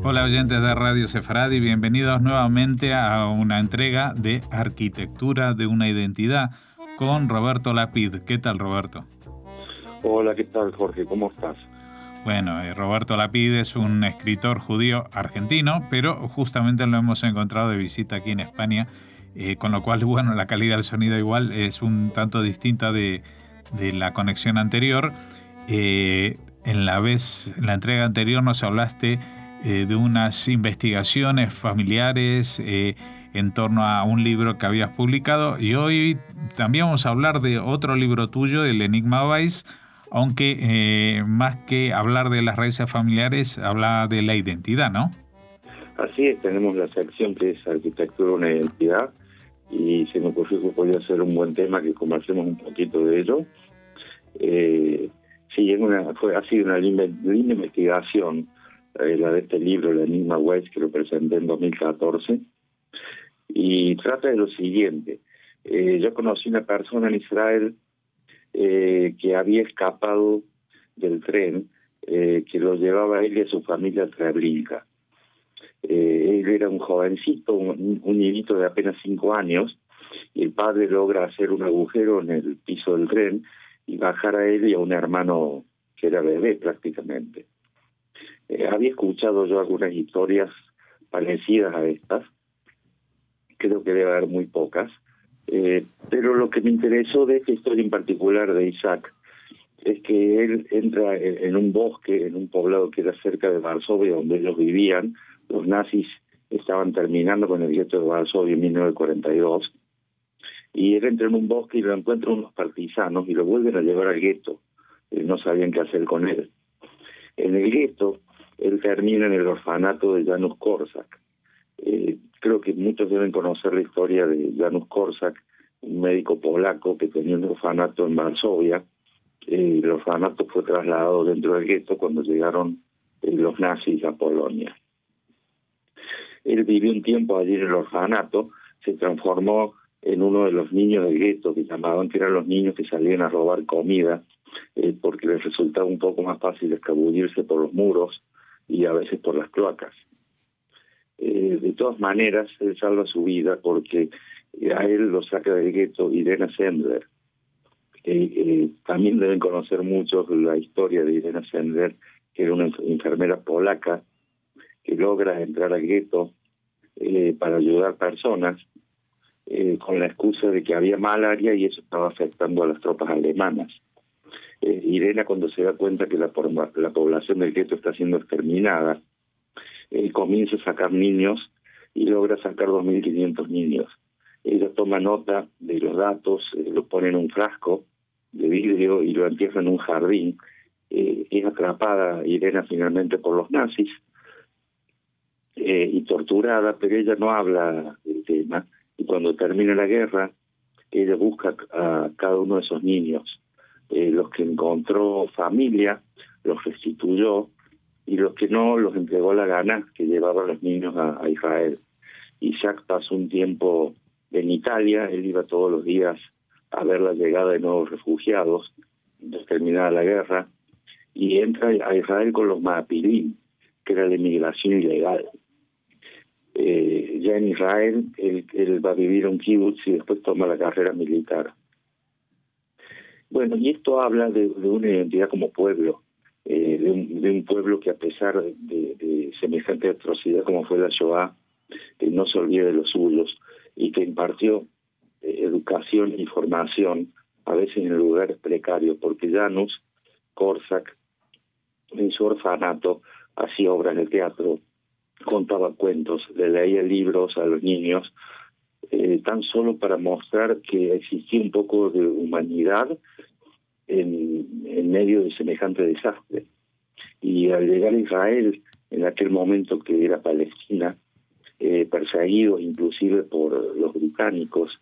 Hola oyentes de Radio Sefaradi, bienvenidos nuevamente a una entrega de Arquitectura de una Identidad con Roberto Lapid. ¿Qué tal, Roberto? Hola, ¿qué tal, Jorge? ¿Cómo estás? Bueno, Roberto Lapid es un escritor judío argentino, pero justamente lo hemos encontrado de visita aquí en España, con lo cual, bueno, la calidad del sonido igual es un tanto distinta de la conexión anterior. En la entrega anterior nos hablaste de unas investigaciones familiares en torno a un libro que habías publicado, y hoy también vamos a hablar de otro libro tuyo, El Enigma Weiss, aunque más que hablar de las raíces familiares, habla de la identidad, ¿no? Así es, tenemos la sección que es Arquitectura de una Identidad, y se me ocurrió que podía ser un buen tema que conversemos un poquito de ello. Sí, ha sido una linda investigación, la de este libro, El Enigma Weiss, que lo presenté en 2014, y trata de lo siguiente. Yo conocí una persona en Israel que había escapado del tren que lo llevaba a él y a su familia a Treblinka. Él era un jovencito, un niñito de apenas 5 años, y el padre logra hacer un agujero en el piso del tren y bajar a él y a un hermano que era bebé prácticamente. Había escuchado yo algunas historias parecidas a estas, creo que debe haber muy pocas, pero lo que me interesó de esta historia en particular de Isaac es que él entra en un bosque, en un poblado que era cerca de Varsovia, donde ellos vivían. Los nazis estaban terminando con el gueto de Varsovia en 1942, y él entra en un bosque y lo encuentran unos partisanos y lo vuelven a llevar al gueto. No sabían qué hacer con él. En el gueto, él termina en el orfanato de Janusz Korczak. Creo que muchos deben conocer la historia de Janusz Korczak, un médico polaco que tenía un orfanato en Varsovia. El orfanato fue trasladado dentro del gueto cuando llegaron los nazis a Polonia. Él vivió un tiempo allí en el orfanato, se transformó en uno de los niños del gueto, que llamaban, que eran los niños que salían a robar comida, porque les resultaba un poco más fácil escabullirse por los muros y a veces por las cloacas. De todas maneras, él salva su vida porque a él lo saca del gueto Irena Sendler. También deben conocer muchos la historia de Irena Sendler, que era una enfermera polaca que logra entrar al gueto para ayudar personas con la excusa de que había malaria y eso estaba afectando a las tropas alemanas. Irena, cuando se da cuenta que la población del gueto está siendo exterminada, comienza a sacar niños y logra sacar 2.500 niños. Ella toma nota de los datos, lo pone en un frasco de vidrio y lo entierra en un jardín. Es atrapada Irena finalmente por los nazis y torturada, pero ella no habla del tema. Y cuando termina la guerra, ella busca a cada uno de esos niños. Los que encontró familia los restituyó, y los que no los entregó a la gana, que llevaba a los niños a Israel. Isaac pasó un tiempo en Italia, él iba todos los días a ver la llegada de nuevos refugiados, terminada la guerra, y entra a Israel con los Maapilim, que era la inmigración ilegal. Ya en Israel, él va a vivir un kibutz y después toma la carrera militar. Bueno, y esto habla de una identidad como pueblo, de un pueblo que, a pesar de semejante atrocidad como fue la Shoah, no se olvide de los suyos, y que impartió educación y formación, a veces en lugares precarios, porque Janusz Korczak, en su orfanato, hacía obras de teatro, contaba cuentos, le leía libros a los niños, tan solo para mostrar que existía un poco de humanidad en medio de semejante desastre. Y al llegar a Israel, en aquel momento que era Palestina, perseguidos inclusive por los británicos,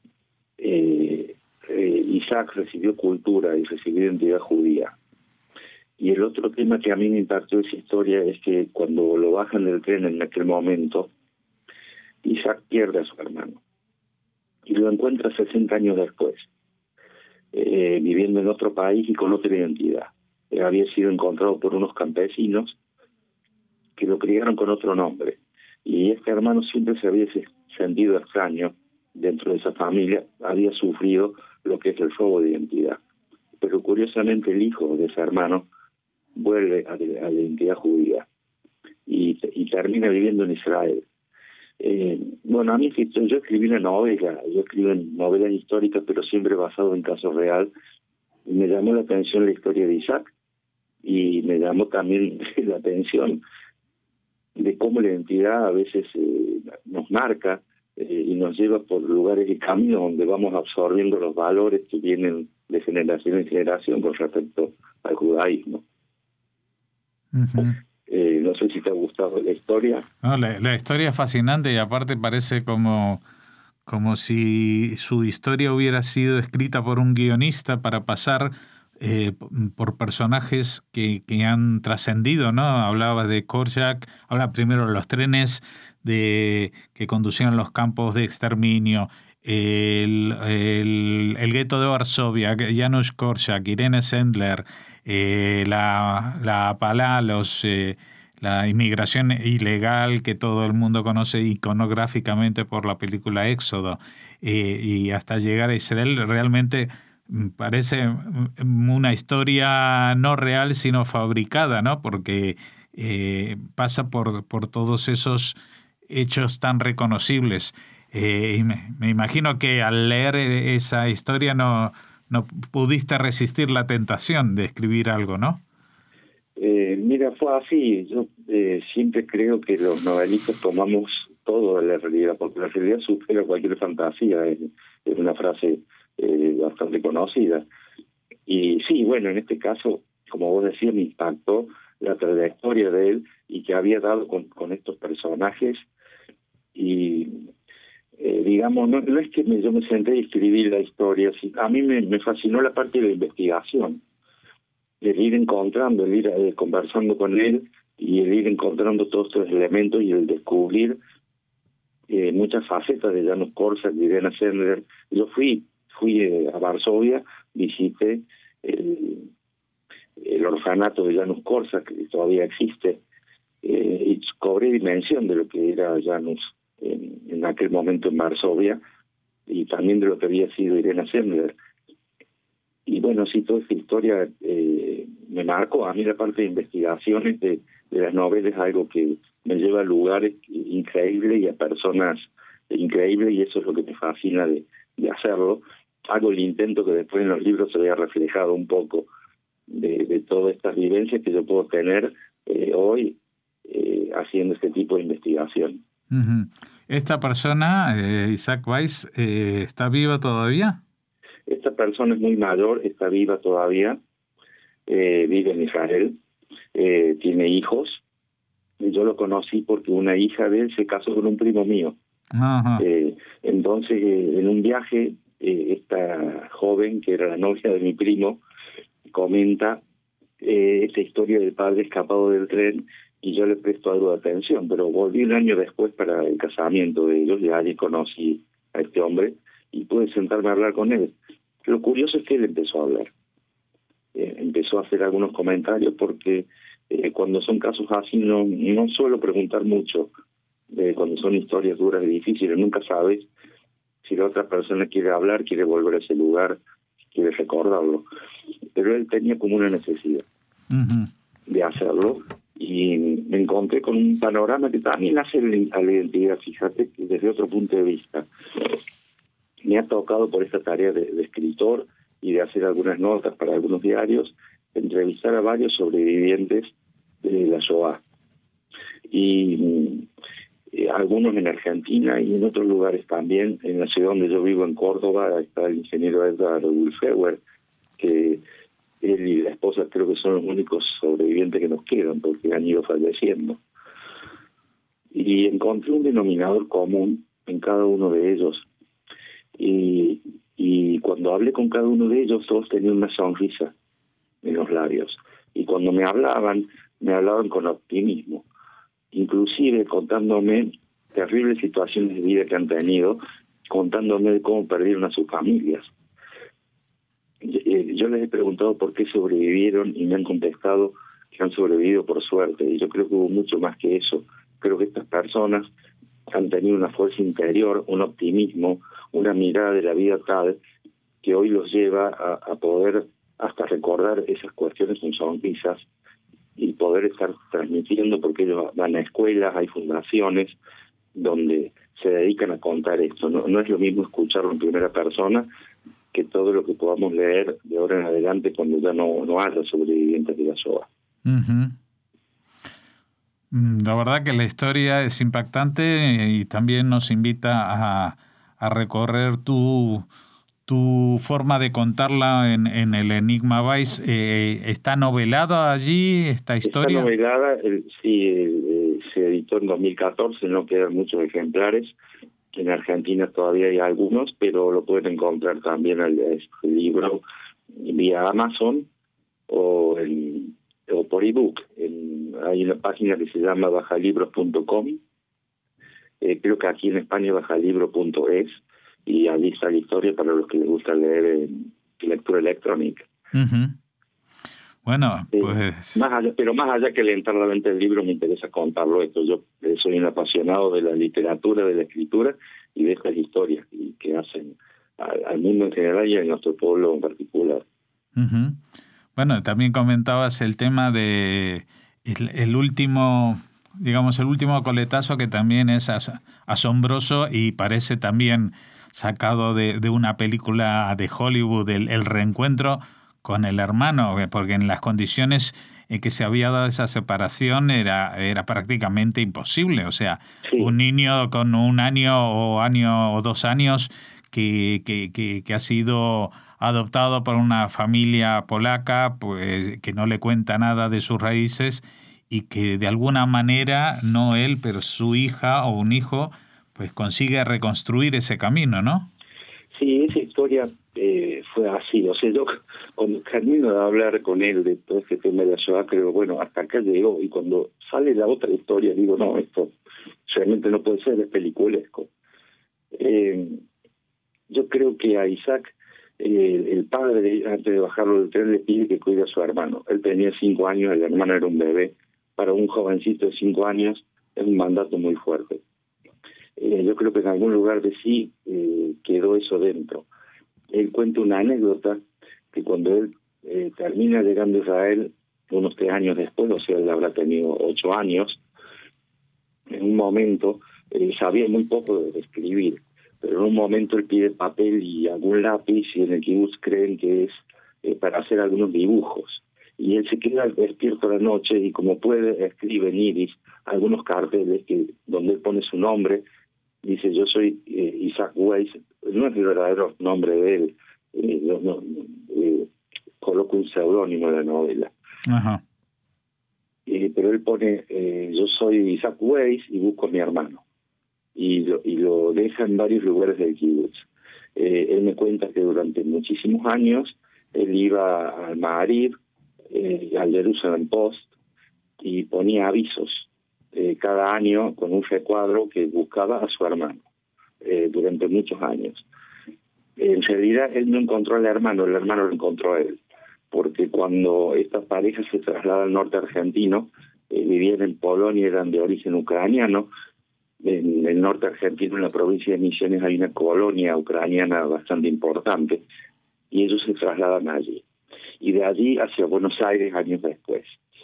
Isaac recibió cultura y recibió identidad judía. Y el otro tema que a mí me impactó esa historia es que cuando lo bajan del tren en aquel momento, Isaac pierde a su hermano y lo encuentra 60 años después, viviendo en otro país y con otra identidad. Había sido encontrado por unos campesinos que lo criaron con otro nombre. Y este hermano siempre se había sentido extraño dentro de esa familia, había sufrido lo que es el robo de identidad. Pero curiosamente el hijo de ese hermano vuelve a la identidad judía y termina viviendo en Israel. Bueno, a mí yo escribí una novela, yo escribo novelas históricas, pero siempre basado en casos real. Me llamó la atención la historia de Isaac y me llamó también la atención de cómo la identidad a veces nos marca y nos lleva por lugares y caminos donde vamos absorbiendo los valores que vienen de generación en generación con respecto al judaísmo. Uh-huh. No sé si te ha gustado la historia. No, la historia es fascinante y aparte parece como si su historia hubiera sido escrita por un guionista para pasar por personajes que han trascendido, ¿no? Hablaba de Korczak, habla primero de los trenes que conducían los campos de exterminio, el gueto de Varsovia, Janusz Korczak, Irene Sendler, la Apalá, la inmigración ilegal que todo el mundo conoce iconográficamente por la película Éxodo, y hasta llegar a Israel. Realmente parece una historia no real sino fabricada, ¿no? Porque pasa por todos esos hechos tan reconocibles. Y me imagino que al leer esa historia no pudiste resistir la tentación de escribir algo, ¿no? Mira, fue así. Yo siempre creo que los novelistas tomamos todo de la realidad, porque la realidad supera cualquier fantasía. Es una frase bastante conocida. Y sí, bueno, en este caso, como vos decías, me impactó la trayectoria de él y que había dado con estos personajes. Y digamos, no es que yo me senté y escribí la historia, a mí me fascinó la parte de la investigación. El ir encontrando, el ir conversando con él y el ir encontrando todos estos elementos y el descubrir muchas facetas de Janusz Korczak, de Irena Sendler. Yo fui a Varsovia, visité el orfanato de Janusz Korczak, que todavía existe, y cobré dimensión de lo que era Janusz en aquel momento en Varsovia y también de lo que había sido Irena Sendler. Y bueno, sí, toda esta historia me marcó. A mí la parte de investigaciones de las novelas es algo que me lleva a lugares increíbles y a personas increíbles, y eso es lo que me fascina de hacerlo. Hago el intento que después en los libros se vea reflejado un poco de todas estas vivencias que yo puedo tener hoy haciendo este tipo de investigación. Uh-huh. ¿Esta persona, Isaac Weiss, está viva todavía? Esta persona es muy mayor, está viva todavía, vive en Israel, tiene hijos. Yo lo conocí porque una hija de él se casó con un primo mío. Uh-huh. Entonces, en un viaje, esta joven, que era la novia de mi primo, comenta esta historia del padre escapado del tren, y yo le presto algo de atención, pero volví un año después para el casamiento de ellos, y allí conocí a este hombre y pude sentarme a hablar con él. Lo curioso es que él empezó a hablar, empezó a hacer algunos comentarios, porque cuando son casos así no suelo preguntar mucho, cuando son historias duras y difíciles, nunca sabes si la otra persona quiere hablar, quiere volver a ese lugar, quiere recordarlo. Pero él tenía como una necesidad uh-huh. de hacerlo, y me encontré con un panorama que también hace a la identidad, fíjate, desde otro punto de vista. Me ha tocado por esta tarea de escritor y de hacer algunas notas para algunos diarios, entrevistar a varios sobrevivientes de la Shoah. Y algunos en Argentina y en otros lugares también. En la ciudad donde yo vivo, en Córdoba, está el ingeniero Edgar Wulfeuer, que él y la esposa creo que son los únicos sobrevivientes que nos quedan, porque han ido falleciendo. Y encontré un denominador común en cada uno de ellos. Y cuando hablé con cada uno de ellos, todos tenían una sonrisa en los labios. Y cuando me hablaban con optimismo, inclusive contándome terribles situaciones de vida que han tenido, contándome de cómo perdieron a sus familias. Yo les he preguntado por qué sobrevivieron y me han contestado que han sobrevivido por suerte, y yo creo que hubo mucho más que eso. Creo que estas personas han tenido una fuerza interior, un optimismo, una mirada de la vida tal que hoy los lleva a poder hasta recordar esas cuestiones con sonrisas y poder estar transmitiendo, porque ellos van a escuelas, hay fundaciones donde se dedican a contar esto. No es lo mismo escucharlo en primera persona que todo lo que podamos leer de ahora en adelante cuando ya no haya sobrevivientes de la Shoah. Uh-huh. La verdad que la historia es impactante y también nos invita a recorrer tu forma de contarla en el Enigma Vice. ¿Está novelada allí esta historia? Está novelada, sí, se editó en 2014, no quedan muchos ejemplares. En Argentina todavía hay algunos, pero lo pueden encontrar también el libro vía Amazon o por ebook. Hay una página que se llama bajalibros.com. Creo que aquí en España bajalibro.es, y allí está la historia para los que les gusta leer en lectura electrónica. Uh-huh. Bueno, pues... más allá que alentar la venta del libro, me interesa contarlo esto. Yo soy un apasionado de la literatura, de la escritura y de estas historias y que hacen al mundo en general y a nuestro pueblo en particular. Uh-huh. Bueno, también comentabas el tema de el último coletazo, que también es asombroso y parece también sacado de una película de Hollywood, el reencuentro con el hermano, porque en las condiciones en que se había dado esa separación era prácticamente imposible. O sea, sí, un niño con 1 año o 2 años que ha sido adoptado por una familia polaca, pues que no le cuenta nada de sus raíces y que de alguna manera, no él, pero su hija o un hijo, pues consigue reconstruir ese camino, ¿no? Sí, esa historia fue así. O sea, yo cuando termino de hablar con él de todo este tema de la Shoah, creo, bueno, hasta acá llegó. Y cuando sale la otra historia, digo, no, esto realmente no puede ser, es peliculesco. Yo creo que a Isaac, el padre, antes de bajarlo del tren, le pide que cuide a su hermano. Él tenía 5 años, el hermano era un bebé. Para un jovencito de 5 años es un mandato muy fuerte. Yo creo que en algún lugar de sí quedó eso dentro. Él cuenta una anécdota que cuando él termina llegando a Israel, unos 3 años después, o sea, él habrá tenido 8 años, en un momento, sabía muy poco de escribir, pero en un momento él pide papel y algún lápiz, y en el kibutz creen que es para hacer algunos dibujos. Y él se queda despierto a la noche y como puede escribe en yiddish algunos carteles donde él pone su nombre. Dice, yo soy Isaac Weiss, no es el verdadero nombre de él, coloca un seudónimo en la novela. Ajá. Pero él pone, yo soy Isaac Weiss y busco a mi hermano. Y lo deja en varios lugares del kibutz. Él me cuenta que durante muchísimos años él iba al Ma'ariv, al Jerusalem Post, y ponía avisos cada año con un recuadro que buscaba a su hermano durante muchos años. En realidad él no encontró al hermano, el hermano lo encontró a él, porque cuando estas parejas se trasladan al norte argentino, vivían en Polonia, eran de origen ucraniano. En el norte argentino, en la provincia de Misiones, hay una colonia ucraniana bastante importante, y ellos se trasladan allí. Y de allí hacia Buenos Aires años después.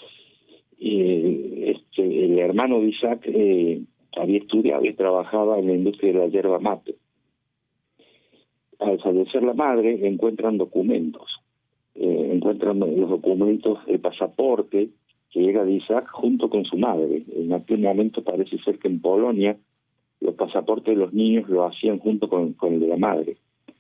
El hermano de Isaac había estudiado y trabajaba en la industria de la yerba mate. Al fallecer la madre, encuentran documentos. Encuentran los documentos, el pasaporte que era de Isaac junto con su madre. En aquel momento parece ser que en Polonia los pasaportes de los niños lo hacían junto con el de la madre.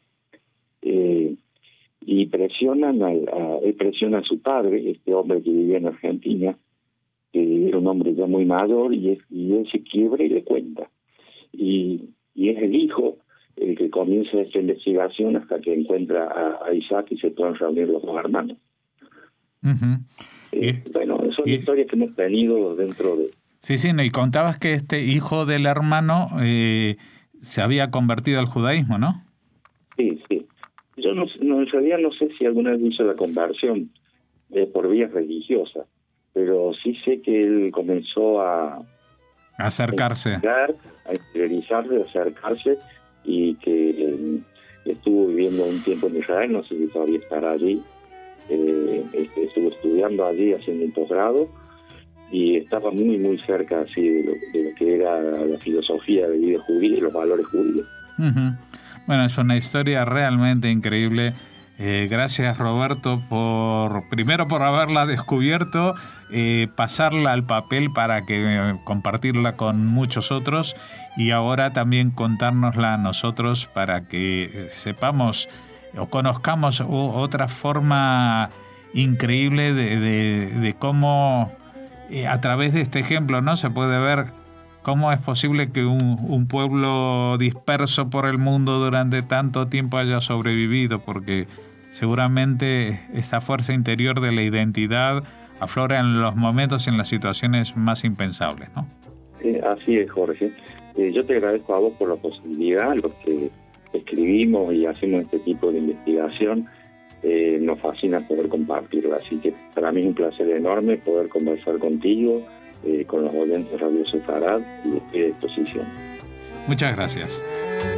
Y él presiona a su padre, este hombre que vivía en Argentina, que era un hombre ya muy mayor, y él se quiebra y le cuenta. Y es el hijo el que comienza esta investigación hasta que encuentra a Isaac y se pueden reunir los 2 hermanos. Uh-huh. Bueno, son historias que hemos tenido dentro de... Sí, y contabas que este hijo del hermano se había convertido al judaísmo, ¿no? Sí. Yo en realidad no sé si alguna vez hizo la conversión por vías religiosas. pero sí sé que él comenzó a acercarse, a interiorizarse, a acercarse, y que estuvo viviendo un tiempo en Israel, no sé si todavía estará allí, estuvo estudiando allí, haciendo un posgrado, y estaba muy muy cerca así de lo que era la filosofía de vida judía y los valores judíos. Bueno, es una historia realmente increíble. Gracias, Roberto, primero por haberla descubierto, pasarla al papel para que compartirla con muchos otros, y ahora también contárnosla a nosotros para que sepamos o conozcamos otra forma increíble de cómo a través de este ejemplo, ¿no?, se puede ver cómo es posible que un pueblo disperso por el mundo durante tanto tiempo haya sobrevivido, porque seguramente esa fuerza interior de la identidad aflora en los momentos y en las situaciones más impensables, ¿no? Así es, Jorge. Yo te agradezco a vos por la posibilidad, los que escribimos y hacemos este tipo de investigación. Nos fascina poder compartirlo, así que para mí es un placer enorme poder conversar contigo, con los oyentes de Radio Sefarad, y estoy a disposición. Muchas gracias.